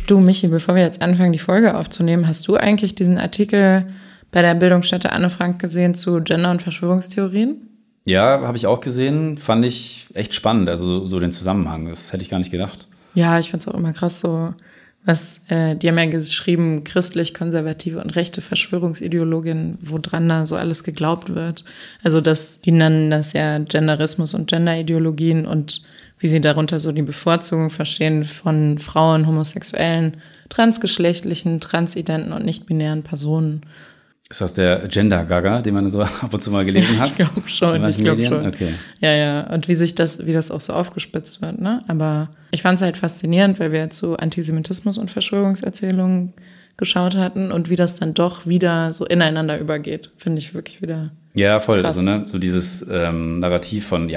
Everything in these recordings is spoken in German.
Du, Michi, bevor wir jetzt anfangen, die Folge aufzunehmen, hast du eigentlich diesen Artikel bei der Bildungsstätte Anne Frank gesehen zu Gender- und Verschwörungstheorien? Ja, habe ich auch gesehen. Fand ich echt spannend, also so den Zusammenhang. Das hätte ich gar nicht gedacht. Ja, ich fand es auch immer krass so, die haben ja geschrieben, christlich-konservative und rechte Verschwörungsideologien, woran da so alles geglaubt wird. Also die nennen das ja Genderismus und Genderideologien und wie sie darunter so die Bevorzugung verstehen von Frauen, Homosexuellen, transgeschlechtlichen, transidenten und nicht-binären Personen. Ist das der Gender-Gaga, den man so ab und zu mal gelesen hat? Ich glaube schon. Okay. Ja. Und wie das auch so aufgespitzt wird, ne? Aber ich fand es halt faszinierend, weil wir zu Antisemitismus und Verschwörungserzählungen geschaut hatten und wie das dann doch wieder so ineinander übergeht. Finde ich wirklich wieder voll. krass. Also, so dieses Narrativ von,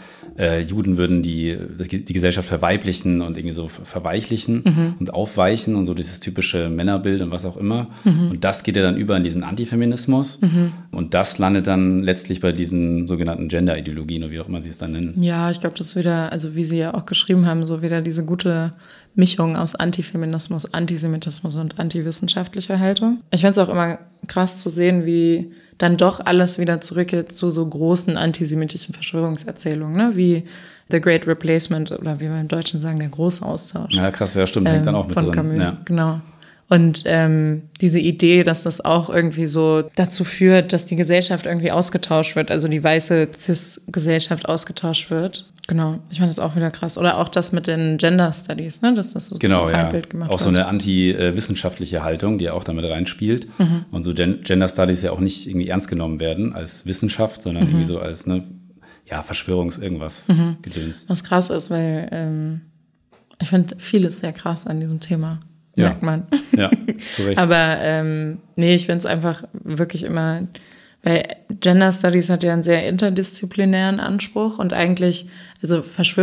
Juden würden die Gesellschaft verweiblichen und irgendwie so verweichlichen und aufweichen und so dieses typische Männerbild und was auch immer. Und das geht ja dann über in diesen Antifeminismus. Und das landet dann letztlich bei diesen sogenannten Gender-Ideologien oder wie auch immer sie es dann nennen. Ja, ich glaube, das ist wieder, also wie sie ja auch geschrieben haben, so wieder diese gute Mischung aus Antifeminismus, Antisemitismus und antiwissenschaftlicher Haltung. Ich finde es auch immer krass zu sehen, wie dann doch alles wieder zurückgeht zu so großen antisemitischen Verschwörungserzählungen, ne? Wie The Great Replacement oder wie wir im Deutschen sagen, der große Austausch. Ja, krass, ja, stimmt, hängt dann auch mit von drin. Camus, ja. Genau. Und diese Idee, dass das auch irgendwie so dazu führt, dass die Gesellschaft irgendwie ausgetauscht wird, also die weiße Cis-Gesellschaft ausgetauscht wird. Genau, ich fand das auch wieder krass. Oder auch das mit den Gender Studies, ne? Dass das so zum Feindbild gemacht wird. Auch so eine anti-wissenschaftliche Haltung, die ja auch damit reinspielt. Und so Gender Studies ja auch nicht irgendwie ernst genommen werden als Wissenschaft, sondern irgendwie so als Verschwörungs-irgendwas Gedöns. Was krass ist, weil ich finde vieles sehr krass an diesem Thema. Merkt man. Ja, zu Recht. Aber ich finde es einfach wirklich immer, weil Gender Studies hat ja einen sehr interdisziplinären Anspruch und eigentlich, also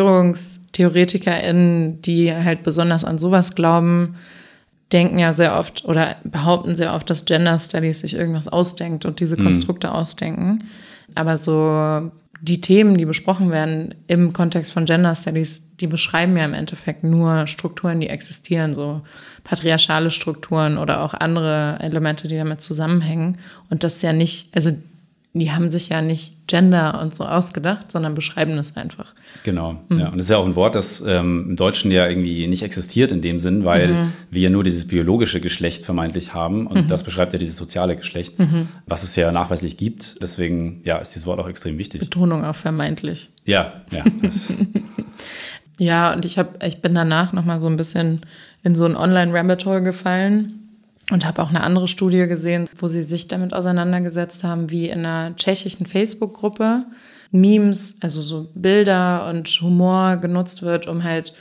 VerschwörungstheoretikerInnen, die halt besonders an sowas glauben, denken ja sehr oft oder behaupten sehr oft, dass Gender Studies sich irgendwas ausdenkt und diese Konstrukte ausdenken. Aber so die Themen, die besprochen werden im Kontext von Gender Studies, die beschreiben ja im Endeffekt nur Strukturen, die existieren, so patriarchale Strukturen oder auch andere Elemente, die damit zusammenhängen. Und das ist ja nicht, also die haben sich ja nicht Gender und so ausgedacht, sondern beschreiben es einfach. Genau, ja. Und das ist ja auch ein Wort, das im Deutschen ja irgendwie nicht existiert in dem Sinn, weil wir ja nur dieses biologische Geschlecht vermeintlich haben und das beschreibt ja dieses soziale Geschlecht, was es ja nachweislich gibt. Deswegen, ist dieses Wort auch extrem wichtig. Betonung auf vermeintlich. Ja. Ja, und ich bin danach nochmal so ein bisschen in so ein Online-Rabbit-Hole gefallen und habe auch eine andere Studie gesehen, wo sie sich damit auseinandergesetzt haben, wie in einer tschechischen Facebook-Gruppe Memes, also so Bilder und Humor genutzt wird, um halt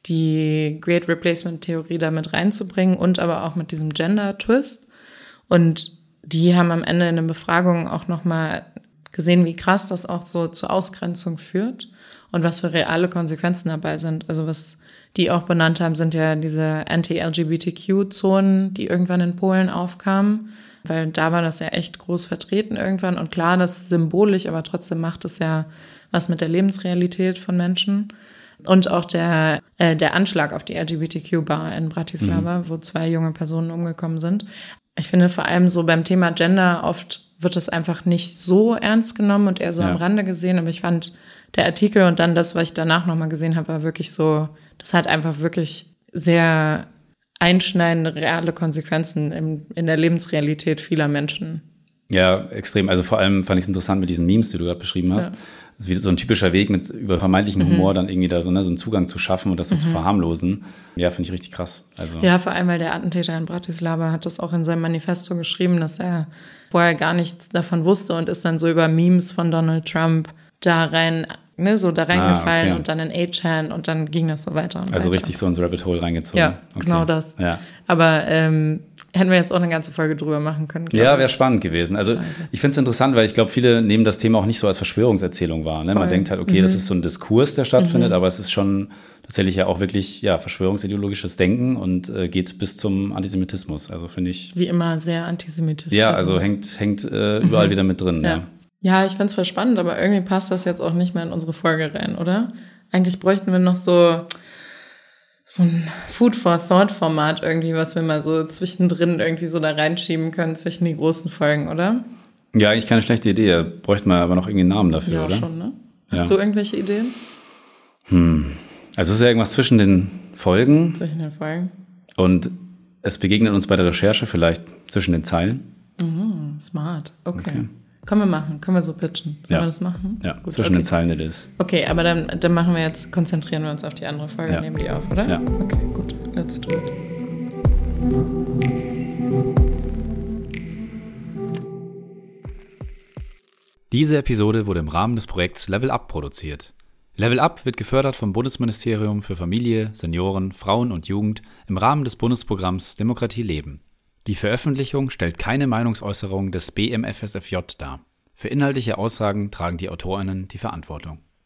die Great Replacement-Theorie da mit reinzubringen und aber auch mit diesem Gender-Twist. Und die haben am Ende in der Befragung auch nochmal gesehen, wie krass das auch so zur Ausgrenzung führt und was für reale Konsequenzen dabei sind. Also was die auch benannt haben, sind ja diese Anti-LGBTQ-Zonen, die irgendwann in Polen aufkamen, weil da war das ja echt groß vertreten irgendwann. Und klar, das ist symbolisch, aber trotzdem macht es ja was mit der Lebensrealität von Menschen. Und auch der Anschlag auf die LGBTQ-Bar in Bratislava, wo 2 junge Personen umgekommen sind. Ich finde vor allem so beim Thema Gender oft wird es einfach nicht so ernst genommen und eher so am Rande gesehen. Aber ich fand der Artikel und dann das, was ich danach nochmal gesehen habe, war wirklich so, das hat einfach wirklich sehr einschneidende reale Konsequenzen in der Lebensrealität vieler Menschen. Ja, extrem. Also vor allem fand ich es interessant mit diesen Memes, die du gerade beschrieben hast. Das ist wie so ein typischer Weg, mit über vermeintlichen Humor dann irgendwie da so einen Zugang zu schaffen und das so zu verharmlosen. Ja, finde ich richtig krass. Also. Ja, vor allem, weil der Attentäter in Bratislava hat das auch in seinem Manifesto geschrieben, dass er vorher gar nichts davon wusste und ist dann so über Memes von Donald Trump da reingefallen und dann in 8chan und dann ging das so weiter. Und also weiter. richtig so ins Rabbit Hole reingezogen. Ja, genau das. Ja. Aber hätten wir jetzt auch eine ganze Folge drüber machen können. Ja, wäre spannend gewesen. Also ich finde es interessant, weil ich glaube, viele nehmen das Thema auch nicht so als Verschwörungserzählung wahr. Ne? Man denkt halt, okay, das ist so ein Diskurs, der stattfindet, aber es ist schon tatsächlich ja auch wirklich verschwörungsideologisches Denken und geht bis zum Antisemitismus. Also finde ich... Wie immer sehr antisemitisch. Ja, also hängt überall wieder mit drin. Ja, ich find's voll spannend, aber irgendwie passt das jetzt auch nicht mehr in unsere Folge rein, oder? Eigentlich bräuchten wir noch so so ein Food-for-Thought-Format irgendwie, was wir mal so zwischendrin irgendwie so da reinschieben können, zwischen die großen Folgen, oder? Ja, eigentlich keine schlechte Idee. Da bräuchte man aber noch irgendwie einen Namen dafür, ja, oder? Ja, schon, ne? Hast du irgendwelche Ideen? Also es ist ja irgendwas zwischen den Folgen. Zwischen den Folgen. Und es begegnet uns bei der Recherche vielleicht zwischen den Zeilen. Smart, okay. Können wir machen, können wir so pitchen. Sollen wir das machen? Ja, Gut, zwischen den Zeilen it is. Okay, aber dann machen wir jetzt, konzentrieren wir uns auf die andere Folge, nehmen die auf, oder? Ja. Okay, gut, let's do it. Diese Episode wurde im Rahmen des Projekts Level Up produziert. Level Up wird gefördert vom Bundesministerium für Familie, Senioren, Frauen und Jugend im Rahmen des Bundesprogramms Demokratie leben. Die Veröffentlichung stellt keine Meinungsäußerung des BMFSFJ dar. Für inhaltliche Aussagen tragen die AutorInnen die Verantwortung.